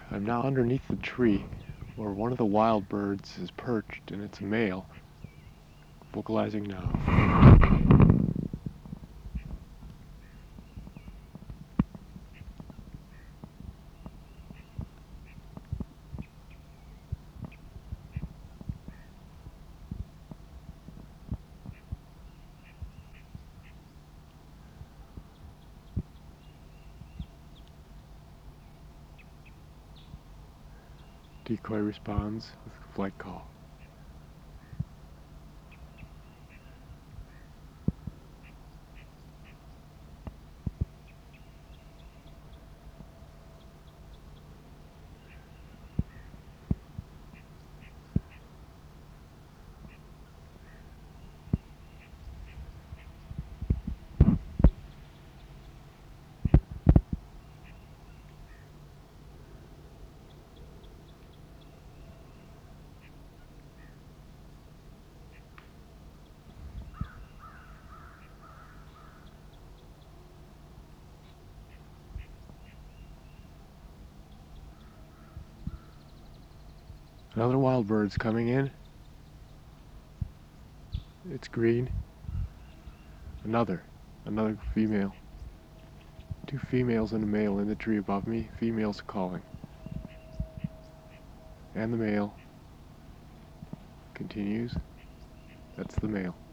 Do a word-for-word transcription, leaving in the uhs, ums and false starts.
I'm now underneath the tree where one of the wild birds is perched, and it's a male. Vocalizing now. Decoy responds with a flight call. Another wild bird's coming in. It's green. Another. Another female. Two females and a male in the tree above me. Females calling. And the male continues. That's the male.